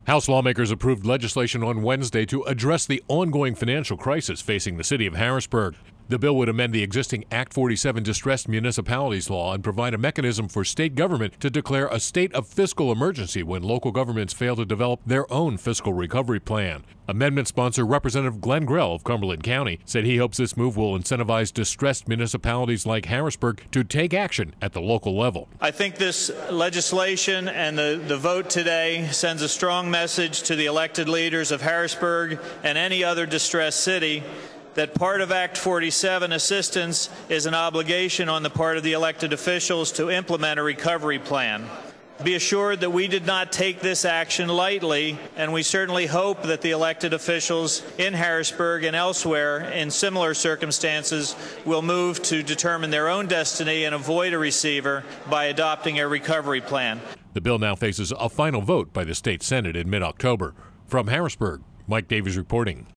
House lawmakers approved legislation on Wednesday to address the ongoing financial crisis facing the city of Harrisburg. The bill would amend the existing Act 47 Distressed Municipalities Law and provide a mechanism for state government to declare a state of fiscal emergency when local governments fail to develop their own fiscal recovery plan. Amendment sponsor Representative Glenn Grell of Cumberland County said he hopes this move will incentivize distressed municipalities like Harrisburg to take action at the local level. I think this legislation and the vote today sends a strong message to the elected leaders of Harrisburg and any other distressed city that part of Act 47 assistance is an obligation on the part of the elected officials to implement a recovery plan. Be assured that we did not take this action lightly, and we certainly hope that the elected officials in Harrisburg and elsewhere in similar circumstances will move to determine their own destiny and avoid a receiver by adopting a recovery plan. The bill now faces a final vote by the state Senate in mid-October. From Harrisburg, Mike Davies reporting.